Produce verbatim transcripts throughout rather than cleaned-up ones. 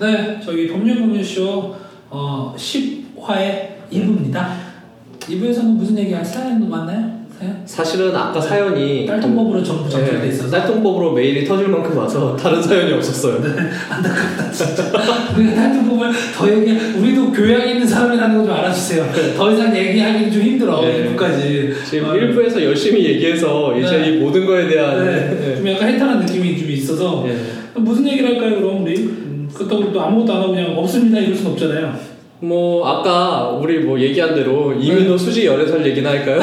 네, 저기 법률법률쇼 어, 십 화의 이 부입니다. 이 부에서는 무슨 얘기야? 사연 많나요? 사연? 사실은 아까 네. 사연이 딸통법으로 전부 전달돼 있어서 딸통법으로 메일이 터질 만큼 와서 다른 사연이 없었어요. 네, 안타깝다 진짜. 우리가 딸통법을 더 얘기, 우리도 교양 있는 사람이라는 거 좀 알아주세요. 더 이상 얘기하기는 좀 힘들어. 네. 일 부까지. 지금 어. 일 부에서 열심히 얘기해서 이제 네. 이 모든 거에 대한 네. 네. 좀 약간 해탈한 느낌이 좀 있어서 네. 무슨 얘기를 할까요, 그럼 우리? 음, 그렇다고 또 아무것도 안 하고 그냥 없습니다 이럴 순 없잖아요. 뭐 아까 우리 뭐 얘기한 대로 이민호 네. 수지 열애설 얘기나 할까요?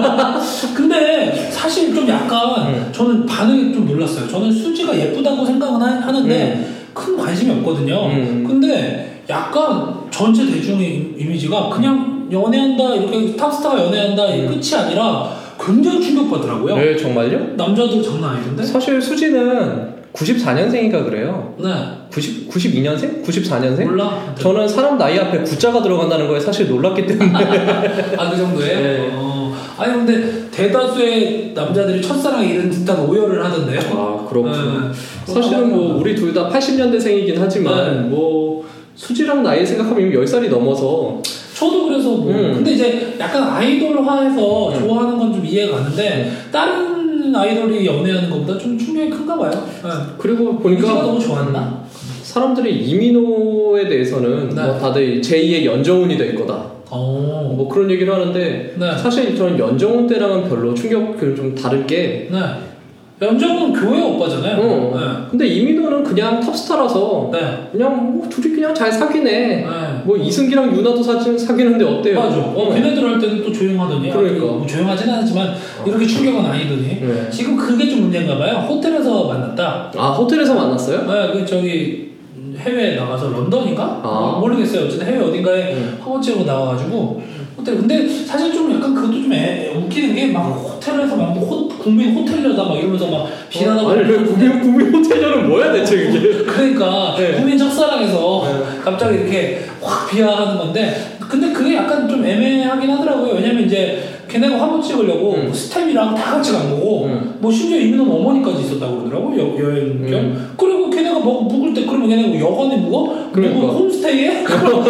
근데 사실 좀 약간 음. 저는 반응이 좀 놀랐어요. 저는 수지가 예쁘다고 생각은 하는데 음. 큰 관심이 없거든요. 음. 근데 약간 전체 대중의 이미지가 그냥 연애한다 이렇게 탑스타가 연애한다 이 끝이 아니라 굉장히 충격받더라고요. 네, 정말요? 남자들 장난 아니던데? 사실 수지는 구십사 년생인가 그래요. 네. 구십, 구십이 년생? 구십사 년생? 몰라. 저는 사람 나이 앞에 구자가 들어간다는 거에 사실 놀랐기 때문에. 아, 그 정도에? 네. 어. 아니, 근데 대다수의 남자들이 첫사랑에 이른 듯한 오열을 하던데요. 아, 그렇구나. 네. 사실은 뭐, 우리 둘 다 팔십 년대생이긴 하지만, 네. 뭐, 수지랑 나이 생각하면 열 살이 넘어서. 저도 그래서 뭐. 음. 근데 이제 약간 아이돌화해서 음. 좋아하는 건 좀 이해가 가는데, 음. 다른 아이돌이 연애하는 것보다 좀 충격이 큰가 봐요. 네. 그리고 보니까 이미지가 너무 좋았나? 사람들이 이민호에 대해서는 네. 뭐 다들 제이의 연정훈이 될 거다. 오. 뭐 그런 얘기를 하는데 네. 사실 저는 연정훈 때랑은 별로 충격을 좀 다른 게 네. 연정훈은 교회 오빠잖아요. 어. 네. 근데 이민호는 그냥 탑스타라서 네. 그냥 뭐 둘이 그냥 잘 사귀네. 네. 뭐 이승기랑 유나도 사귀, 사귀는데 어때요? 맞아. 어, 걔네들 할 때는 또 조용하더니. 그러니까. 뭐 조용하진 않았지만 어. 이렇게 충격은 아니더니. 네. 지금 그게 좀 문제인가 봐요. 호텔에서 만났다. 아, 호텔에서 만났어요? 네, 그 저기 해외에 나가서 런던인가? 아. 모르겠어요. 어쨌든 해외 어딘가에 음. 학원치고 나와가지고 호텔. 근데 사실 좀 약간 그것도 좀 애, 웃기는 게 막 호텔에서 막 호, 국민 호텔녀다 막 이러면서 막 비난하고. 어, 아니 왜 국민 국민 호텔녀는 뭐야 대체 그게? 그러니까 네. 국민 첫사랑에서 네. 갑자기 이렇게 확 비하하는 건데. 근데 그게 약간 좀 애매하긴 하더라고요. 왜냐면 이제 걔네가 화보 찍으려고 음. 뭐 스텝이랑 다 같이 간 거고 음. 뭐 심지어 이민호는 어머니까지 있었다고 그러더라고 여, 여행 겸 음. 그리고 걔네가 뭐 묵을 때 그러면 걔네가 여관에 묵어? 그러니까. 묵어 홈스테이에?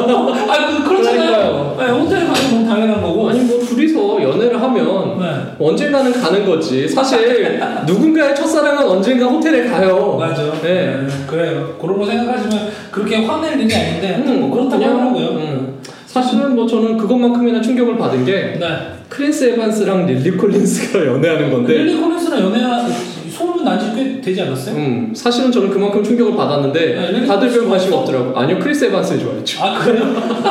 아니 그, 그렇잖아요. 네, 호텔에 가는 건 당연한 거고. 아니 뭐 둘이서 연애를 하면 네. 언젠가는 가는 거지. 사실 누군가의 첫사랑은 언젠가 호텔에 가요. 맞아. 네. 네. 그래요. 그런 거 생각하시면 그렇게 화낼 일이 아닌데 음, 뭐 그렇다고 하더라고요. 음. 사실은 뭐 저는 그것만큼이나 충격을 받은 게 네. 크리스 에반스랑 릴리 콜린스가 연애하는 건데 릴리 콜린스랑 연애하 소문 난 지 꽤 되지 않았어요? 음 사실은 저는 그만큼 충격을 받았는데 네, 다들 별 관심 없더라고. 아니요, 크리스 에반스 좋아했죠. 아 그래요?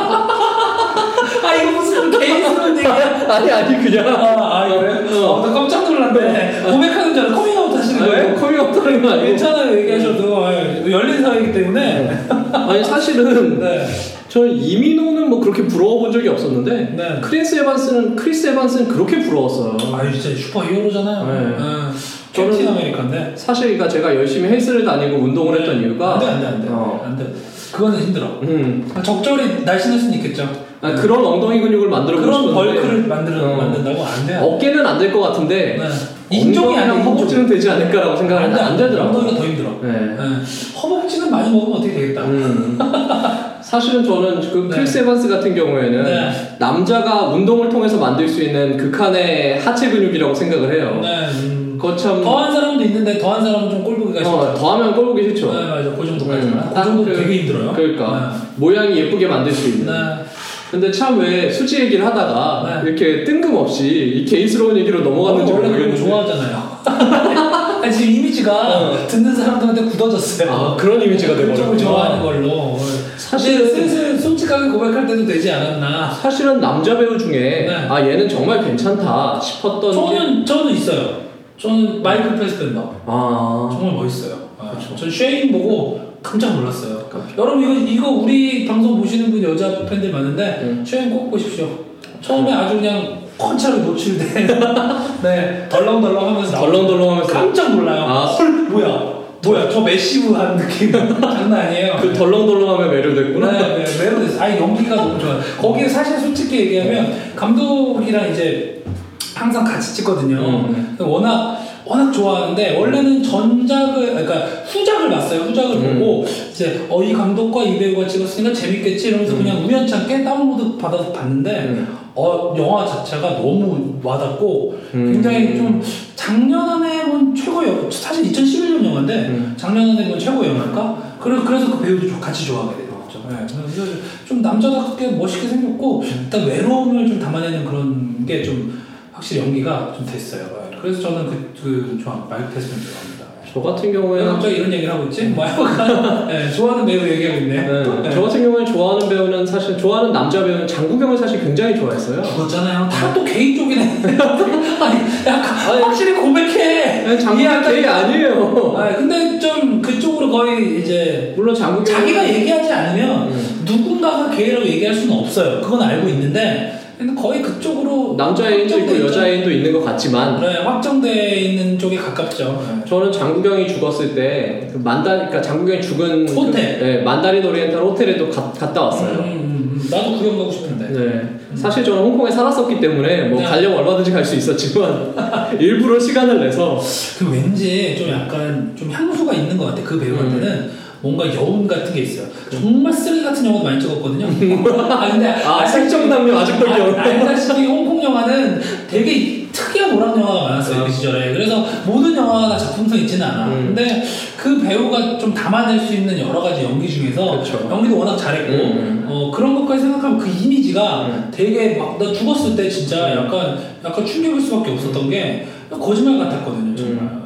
아 이거 무슨 개인스러운 얘기야? 아니 아니 그냥 아, 아 그래? 어, 어, 나 깜짝 놀랐네. 고백하는 줄 알고 커밍아웃 하시는 거예요? 아니, 커밍아웃 하는 거 아니고 괜찮아요 얘기하셔도 열린 사회이기 때문에. 아니 사실은 네. 저는 이민호는 뭐 그렇게 부러워 본 적이 없었는데 네. 크리스 에반스는 크리스 에반스는 그렇게 부러웠어요. 아 진짜 슈퍼 히어로잖아요. 네. 네. 캡틴 아메리카인데 사실 그러니까 제가 열심히 헬스를 다니고 운동을 네. 했던 이유가 안돼 안돼 안돼 어. 안돼 그거는 힘들어. 음. 적절히 날씬할 수는 있겠죠. 아, 그런 엉덩이 근육을 만들어 보고 그런 싶었는데 벌크를 만들어 어. 만든다고 안 돼. 어깨는 안 될 것 같은데 네. 인종이 아니라 허벅지는 되지 않을까라고 생각하는데 안, 안 되더라고. 엉덩이가 더 힘들어. 네. 네. 허벅지는 많이 먹으면 어떻게 되겠다. 음. 사실은 저는 그 네. 크리스 에반스 같은 경우에는 네. 남자가 운동을 통해서 만들 수 있는 극한의 하체 근육이라고 생각을 해요. 네. 음. 거참 더한 사람도 있는데 더한 사람은 좀 꼴보기가 싫죠. 어, 더하면 꼴보기 싫죠. 네 맞아. 그 정도까지만. 음. 그 정도 그, 되게 힘들어요. 그러니까 네. 모양이 예쁘게 만들 수 있는. 네. 근데 참 왜 수지 얘기를 하다가 네. 이렇게 뜬금없이 이 개인스러운 얘기로 넘어갔는지 원래 그런 거 모르겠는데 좋아하잖아요. 아니, 지금 이미지가 어. 듣는 사람들한테 굳어졌어요. 아, 그런 이미지가 되버렸구나. 그쪽을 좋아하는 걸로. 사실 슬슬 솔직하게 고백할 때도 되지 않았나. 사실은 남자 배우 중에 네. 아 얘는 정말 괜찮다 싶었던 저는 게... 저는 있어요. 저는 마이클 패스벤더. 아 정말 멋있어요. 그렇죠. 전 쉐인 보고 깜짝 놀랐어요. 깜짝. 여러분 이거 이거 우리 방송 보시는 분 여자 팬들 많은데 음. 쉐인 꼭 보십시오. 처음에 아주 그냥 콘차로 노출된 네 덜렁덜렁하면서 덜렁덜렁하면서 깜짝 놀라요. 아, 헐 뭐야 뭐야 저 메시브한 느낌 장난 아니에요. 그 덜렁덜렁하면 매료됐구나. 네, 네 매료됐어. 아니 연기가 너무 좋아요. 거기에 사실 솔직히 얘기하면 감독이랑 이제 항상 같이 찍거든요. 음. 워낙 워낙 좋아하는데 원래는 전작을 그러니까 후작을 봤어요. 후작을 음. 보고 이제 어 이 감독과 이 배우가 찍었으니까 재밌겠지 이러면서 음. 그냥 우연찮게 다운로드 받아서 봤는데 음. 어 영화 자체가 너무 와닿고 음. 굉장히 좀 작년 안에 본 최고 영화 사실 이천십일 년 영화인데 음. 작년 안에 본 최고 영화일까? 그래서 그래서 그 배우도 좀 같이 좋아하게 되더라고요. 네. 좀 남자답게 멋있게 생겼고 일단 외로움을 좀 담아내는 그런 게 좀 확실히 연기가 좀 됐어요. 그래서 저는 그, 그 좋아 마이크 테스트를 좋아합니다. 저 같은 경우에는 갑자기 이런 얘기를 하고 있지? 뭐 약간 네, 좋아하는 배우 얘기하고 있네. 네. 네. 저 같은 경우에 좋아하는 배우는 사실 좋아하는 남자 배우는 장국영을 사실 굉장히 좋아했어요. 죽었잖아요. 다 또 게이 쪽이네. 아니 약간 아니, 확실히 고백해. 아니, 장국영 게이 아니에요. 아니, 근데 좀 그쪽으로 거의 이제 물론 장국영 자기가 얘기하지 않으면 음. 누군가가 게이라고 얘기할 수는 없어요. 그건 알고 있는데. 근데 거의 그쪽으로 남자애인도 있고 여자애인도 있는 것 같지만 네, 확정되어 있는 쪽에 가깝죠. 네. 저는 장국영이 죽었을 때 그 만다 그러니까 장국영이 죽은 호텔 그, 네, 만다린 오리엔탈 호텔에도 가, 갔다 왔어요. 음, 음, 음. 나도 구경 가고 싶은데. 네. 음. 사실 저는 홍콩에 살았었기 때문에 뭐 네. 가려면 얼마든지 갈 수 있었지만 일부러 시간을 내서 그 왠지 좀 약간 좀 향수가 있는 것 같아. 그 배우한테는. 음. 뭔가 여운 같은 게 있어요. 정말 쓰레기 같은 영화도 많이 찍었거든요. 아 근데 아 색정남녀 아직도 기억. 알다시피 홍콩 영화는 되게 특이한 오락 영화가 많았어요. 그 시절에. 그래서 모든 영화가 다 작품성 있지는 않아. 음. 근데 그 배우가 좀 담아낼 수 있는 여러 가지 연기 중에서 그쵸. 연기도 워낙 잘했고 음. 어, 그런 것까지 생각하면 그 이미지가 음. 되게 막 나 죽었을 때 진짜 약간 약간 충격일 수밖에 없었던 게 거짓말 같았거든요. 정말. 음.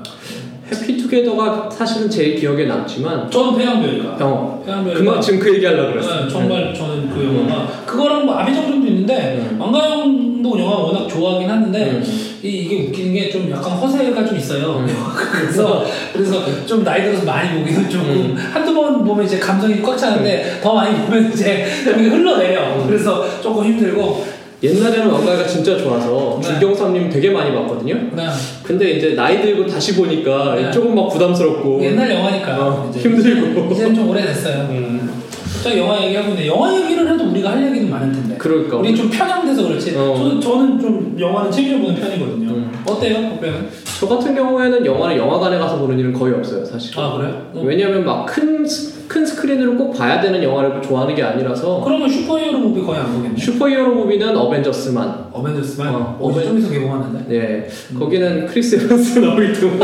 해피투게더가 사실은 제일 기억에 남지만 저는 폐양별이가 병 그만 지금 그 얘기하려고 그랬어요. 네, 정말 네. 저는 그 영화가 음. 그거랑 뭐 아비정전도 있는데 음. 왕가영도 영화 워낙 좋아하긴 하는데 음. 이, 이게 웃기는 게 좀 약간 허세가 좀 있어요. 음. 그래서 그래서 좀 나이 들어서 많이 보기는 조금 음. 한두 번 보면 이제 감성이 꽉 차는데 음. 더 많이 보면 이제 좀 흘러내려. 음. 그래서 조금 힘들고. 옛날에는 왕가가 진짜 좋아서 네. 주경삼님 되게 많이 봤거든요. 네. 근데 이제 나이 들고 다시 보니까 네. 조금 막 부담스럽고 옛날 영화니까 어, 이제 힘들고 이제는 좀 오래됐어요. 음. 저 영화 얘기하고 있는데 영화 얘기를 해도 우리가 할 얘기는 많을 텐데. 그러니까 우리 좀 편향돼서 그렇지. 어. 저는 저는 좀 영화는 책임을 보는 편이거든요. 음. 어때요, 오빠는? 저 같은 경우에는 영화를 영화관에 가서 보는 일은 거의 없어요, 사실. 아 그래요? 어. 왜냐하면 막 큰 큰 스크린으로 꼭 봐야 되는 영화를 좋아하는 게 아니라서. 그러면 슈퍼히어로 무비 거의 안 보겠네. 슈퍼히어로 무비는 어벤져스만. 어벤져스만? 어, 어벤... 좀 있어 개봉하는데? 네. 음. 거기는 크리스 에반스 나오기 때문에.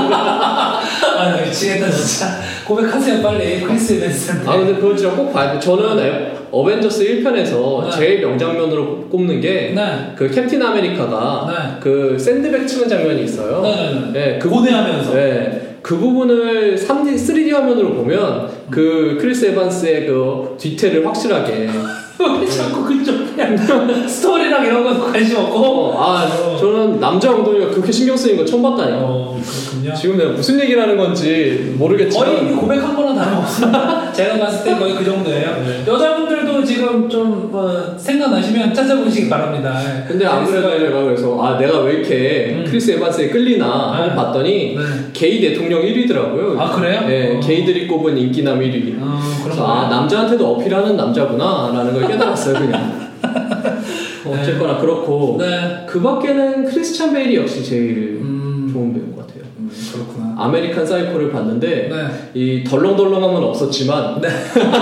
아, 미치겠다 진짜. 고백하세요 빨리. 크리스 에반스한테. 아 근데 그걸 진짜 꼭 봐야 돼. 저는 네. 어벤져스 일 편에서 네. 제일 명장면으로 꼽는 게 그 네. 캡틴 아메리카가 네. 그 샌드백 치는 장면이 있어요. 네네네. 네, 그 고대하면서. 네. 그 부분을 삼디, 쓰리디 화면으로 보면 그 크리스 에반스의 그 디테일을 확실하게 왜 자꾸 그쪽 그냥 스토리랑 이런 건 관심 없고 어, 아 어. 저는 남자 엉덩이가 그렇게 신경 쓰이는 거 처음 봤다니까. 어, 그렇군요. 지금 내가 무슨 얘기를 하는 건지 모르겠지만 거의 고백한 거랑 다름없습니다. 제가 봤을 때 거의 그 정도예요. 네. 여자분들도 지금 좀 어, 생각나시면 찾아보시기 바랍니다. 근데 아무래도 내가 그래서 아 내가 왜 이렇게 음. 크리스 에반스에 끌리나 하고 네. 봤더니 네. 게이 대통령 일 위더라고요. 아 그래요? 네, 어. 게이들이 꼽은 인기남 일 위. 어, 그래서 아 남자한테도 어필하는 남자구나 라는 걸 깨달았어요 그냥. 어쨌거나 네. 그렇고 네. 그 밖에는 크리스찬 베일이 역시 제일 음. 좋은 배우인 것 같아요. 음, 그렇구나. 아메리칸 사이코를 봤는데 네. 이 덜렁덜렁함은 없었지만 네.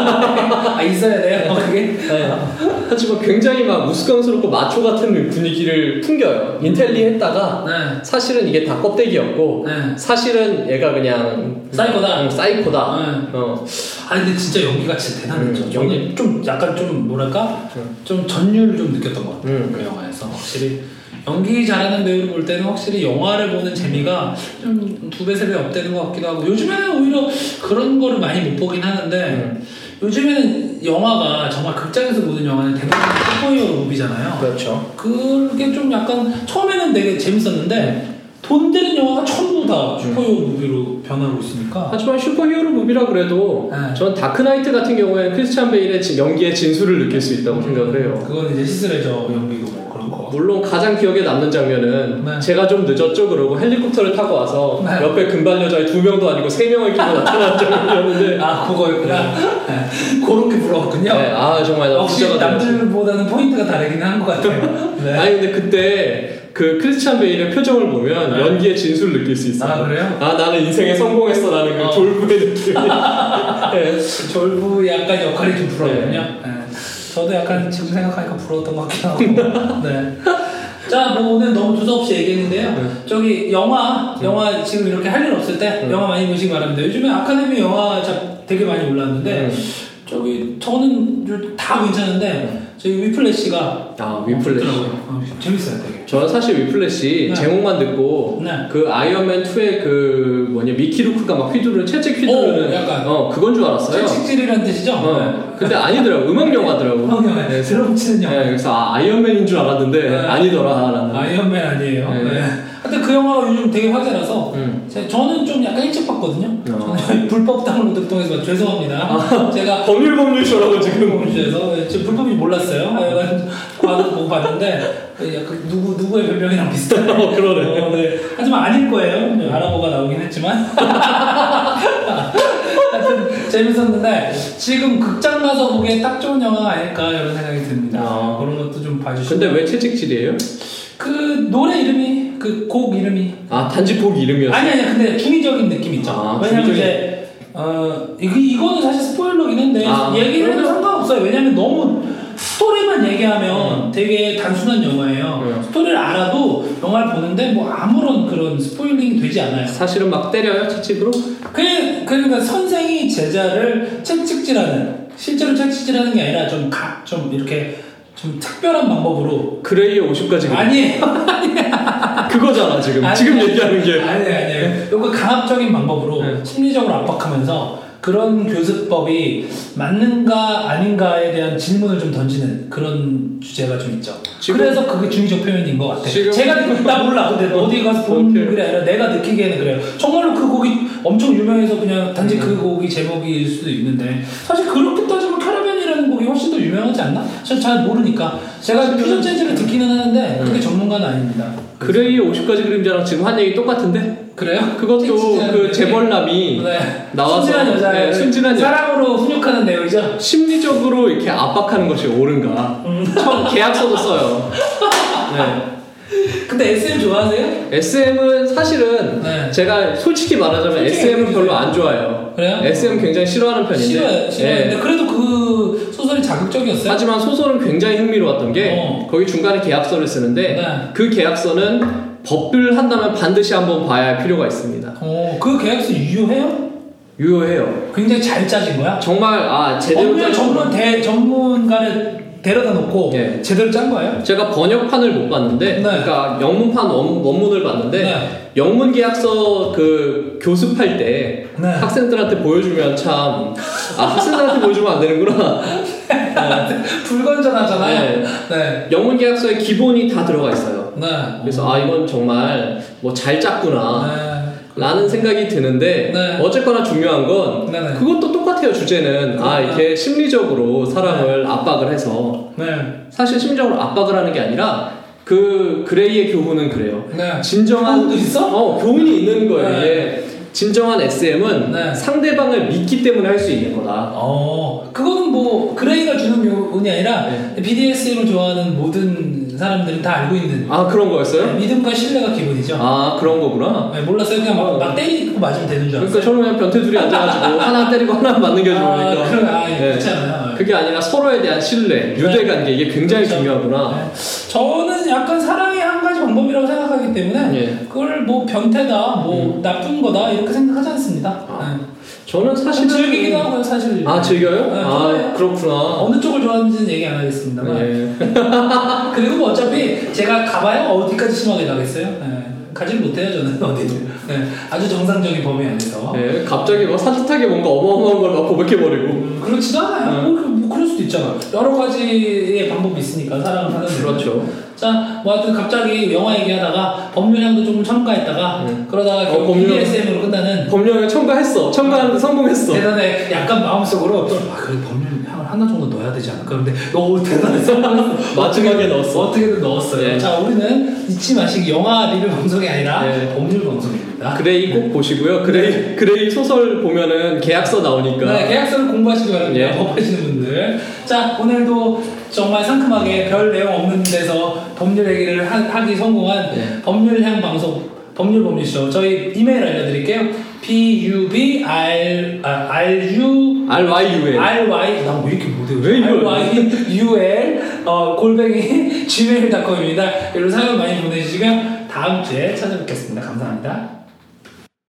아 있어야 돼요? 그게? 네. 하지만 굉장히 막 우스꽝스럽고 마초 같은 분위기를 풍겨요. 인텔리했다가 네. 사실은 이게 다 껍데기였고 네. 사실은 얘가 그냥 사이코다. 응, 사이코다. 네. 어. 아니 근데 진짜 연기가 진짜 대단했죠. 음, 연기 좀 약간 좀 뭐랄까 음. 좀 전율을 좀 느꼈던 것 같아요. 음. 그 영화에서 확실히 연기 잘하는 배우를 볼 때는 확실히 영화를 보는 재미가 좀 두 배 세 배 업되는 것 같기도 하고 요즘에는 오히려 그런 거를 많이 못 보긴 하는데 음. 요즘에는 영화가 정말 극장에서 보는 영화는 대부분 슈퍼히어로 무비잖아요. 그렇죠. 그게 좀 약간 처음에는 되게 재밌었는데 돈 되는 영화가 전부 다 슈퍼히어로 음. 무비로 변하고 있으니까. 하지만 슈퍼히어로 무비라 그래도 네. 전 다크나이트 같은 경우에는 크리스찬 베일의 연기의 진수를 느낄 수 있다고 음. 생각을 해요. 그건 이제 시스레저 연기고 뭐 그런 거. 물론 가장 기억에 남는 장면은 네. 제가 좀 늦었죠 그러고 헬리콥터를 타고 와서 네. 옆에 금발 여자애 두 명도 아니고 세 명을 끼고 나타난 장면이었는데 아 그거였구나. 네. 그런 게 부러웠군요. 네. 아 정말 역시 남들보다는 포인트가 다르긴 한 것 같아요. 네. 아니 근데 그때 그 크리스찬 베일의 표정을 보면 네. 연기의 진수를 느낄 수 있어요. 아 그래요? 아 나는 인생에 성공했어라는 그 어. 졸부의 느낌. 네. 졸부 약간 역할이 좀 부러웠군요. 네. 네. 저도 약간 지금 생각하니까 부러웠던 것 같긴 하고. 네. 자, 뭐 오늘 너무 두서없이 얘기했는데요. 네. 저기 영화, 영화 지금 이렇게 할 일 없을 때 네. 영화 많이 보시기 바랍니다. 요즘에 아카데미 영화 되게 많이 올랐는데 네. 저기 저는 다 괜찮은데 네. 저희 위플래시가 아 위플래시 어, 재밌어요 되게. 저는 사실 위플래시 네. 제목만 듣고 네. 그 아이언맨 투의 그 뭐냐 미키 루크가 막 휘두르는 채찍 휘두르는 오, 약간 어 그건 줄 알았어요. 채찍질이라는 뜻이죠? 어. 네. 근데 아니더라고. 음악 영화더라고. 음악 영화. 네. 들어붙이는 영화. 네, 그래서 아, 아이언맨인 줄 알았는데 네. 아니더라. 라는. 아이언맨 아니에요. 네. 네. 근데 그 영화가 요즘 되게 화제라서 음. 제, 저는 좀 약간 일찍 봤거든요. 어. 저는 불법 다운로드 통해서 죄송합니다. 아, 제가 법률 법률쇼라고 지금 법률쇼에서 지금 불법인지 몰랐어요. 하여간 과도 보고 봤는데 약간 누구 누구의 변명이랑 비슷해요. 어, 그러네. 어, 네. 하지만 아닐 거예요. 아랍어가 나오긴 했지만. 하여튼 재밌었는데 지금 극장 가서 보기에 딱 좋은 영화가 아닐까 이런 생각이 듭니다. 아. 그런 것도 좀 봐주시고. 근데 왜 채찍질이에요? 그 노래 이름이 그 곡 이름이 아 단지 곡 이름이었어? 아니 아니 근데 중의적인 느낌 있죠. 아, 왜냐면 중의적인... 이제 어 이거 이거는 사실 스포일러긴 한데 아, 얘기를 해도 상관없어요. 왜냐면 너무 스토리만 얘기하면 음. 되게 단순한 영화예요. 음. 스토리를 알아도 영화를 보는데 뭐 아무런 그런 스포일링이 되지 않아요. 사실은 막 때려요 채찍으로? 그 그러니까 선생이 제자를 채찍질하는 실제로 채찍질하는 게 아니라 좀 가, 좀 이렇게 좀 특별한 방법으로 그레이의 오십 가지 아니에요. 그거잖아 지금 아니, 지금 얘기하는 게 아니 아니에요. 이거 강압적인 방법으로 네. 심리적으로 압박하면서 그런 교습법이 맞는가 아닌가에 대한 질문을 좀 던지는 그런 주제가 좀 있죠. 그래서 그게 중의적 표현인 것 같아요. 지금... 제가 나 몰라. 근데 어디 가서 본 글이 아니라 내가 느끼기에는 그래요. 정말로 그 곡이 엄청 유명해서 그냥 단지 음. 그 곡이 제목일 수도 있는데 사실 그렇게 따지면 캐러밴이라는 곡이 훨씬 더 유명하지 않나? 전 잘 모르니까 제가 퓨전 재즈를 듣기는 하는데 음. 그게 전문가는 아닙니다. 그레이의 오십 가지 그림자랑 지금 한 얘기 똑같은데? 그래요? 그것도 그 재벌남이 네. 나와서 순진한 여자를 네, 순진한 사랑으로 훈육하는 내용이죠. 심리적으로 이렇게 압박하는 것이 옳은가? 음. 처음 계약서도 써요. 네. 근데 에스엠 좋아하세요? 에스엠은 사실은 네. 제가 솔직히 말하자면 솔직히 에스엠은 별로 안 좋아해요. 그래요? 에스엠 굉장히 싫어하는 편인데. 싫어요. 싫어요. 네. 그래도 그 소설이 자극적이었어요. 하지만 소설은 굉장히 흥미로웠던 게 어. 거기 중간에 계약서를 쓰는데 네. 그 계약서는 법을 한다면 반드시 한번 봐야 할 필요가 있습니다. 어, 그 계약서 유효해요? 유효해요. 굉장히 잘 짜진 거야? 정말 아 제대로 짠 전문 대 전문가를 데려다 놓고 네. 제대로 짠 거예요? 제가 번역판을 못 봤는데, 네. 그러니까 영문판 원, 원문을 봤는데 네. 영문 계약서 그 교습할 때 네. 학생들한테 보여주면 참 아 학생들한테 보여주면 안 되는구나. 네. 불건전하잖아. 네. 네. 영문 계약서에 기본이 다 들어가 있어요. 네. 그래서 아 이건 정말 뭐 잘 짰구나. 네. 라는 생각이 드는데 네. 어쨌거나 중요한 건 네네. 그것도 똑같아요. 주제는 그렇구나. 아 이렇게 심리적으로 사람을 네. 압박을 해서 네. 사실 심리적으로 압박을 하는 게 아니라 그 그레이의 교훈은 그래요. 네. 진정한 교훈도 있어? 어 교훈이 있는 거예요. 네. 예. 진정한 에스엠은 네. 상대방을 믿기 때문에 할 수 있는 거다. 어, 그거는 뭐 그레이가 주는 교훈이 아니라 네. 비디에스엠을 좋아하는 모든 사람들은 다 알고 있는. 아 그런 거였어요? 네, 믿음과 신뢰가 기본이죠. 아 그런 거구나. 네, 몰랐어요. 그냥 막, 어. 막 때리고 맞으면 되는 줄 알았어요. 그러니까 저는 그냥 변태 둘이 앉아가지고 하나 때리고 하나 맞는 게 좋으니까. 아, 그래, 아, 예, 네. 그렇잖아요. 그게 아니라 서로에 대한 신뢰, 유대관계 이게 굉장히 그렇죠. 중요하구나. 네. 저는 약간 사랑의 한 가지 방법이라고 생각하기 때문에 네. 그걸 뭐 변태다, 뭐 음. 나쁜 거다 이렇게 생각하지 않습니다. 아. 네. 저는 사실 즐기기도 하고요, 사실. 아 즐겨요? 네, 아 그렇구나. 어느 쪽을 좋아하는지는 얘기 안 하겠습니다만. 네. 그리고 뭐 어차피 제가 가봐야 어디까지 심하게 나겠어요? 네. 가지를 못해요 저는 어디를. 네. 아주 정상적인 범위 안에서. 네. 갑자기 막 산뜻하게 뭔가 어마어마한 걸 막 고백해버리고. 음, 그렇지도 않아요. 네. 뭐, 뭐 그럴 수도 있잖아. 여러 가지의 방법이 있으니까 사람을 하는 데. 그렇죠. 자, 뭐 하여튼 갑자기 영화 얘기하다가 법률형도 좀 첨가했다가 음. 그러다가 어, 법률, 비디에스엠으로 끝나는 법률형 첨가했어. 첨가하는데 성공했어. 대단해. 약간 마음속으로 아 그래 법률형을 하나 정도 넣어야 되지 않을까? 근데 너무 대단해. 성공했어. 마지막에 넣었어. 어떻게든 넣었어요. 네. 자, 우리는 잊지 마시기 영화 리뷰 방송이 아니라 네. 법률 방송입니다. 있습니다. 그레이 꼭 보시고요. 그레이 네. 그레이 소설 보면은 계약서 나오니까. 네, 계약서를 공부하시기 바랍니다. 예. 법하시는 분들. 자, 오늘도 정말 상큼하게 별 내용 없는 데서 법률 얘기를 하, 하기 성공한 네. 법률향 방송 법률 법률쇼. 저희 이메일 알려드릴게요. pub r ru ryul ry 나 왜 이렇게 못해? 왜 이걸 ryul 어, 골뱅이 지메일 닷컴입니다. 여러분 사연 많이 보내주시면 다음 주에 찾아뵙겠습니다. 감사합니다.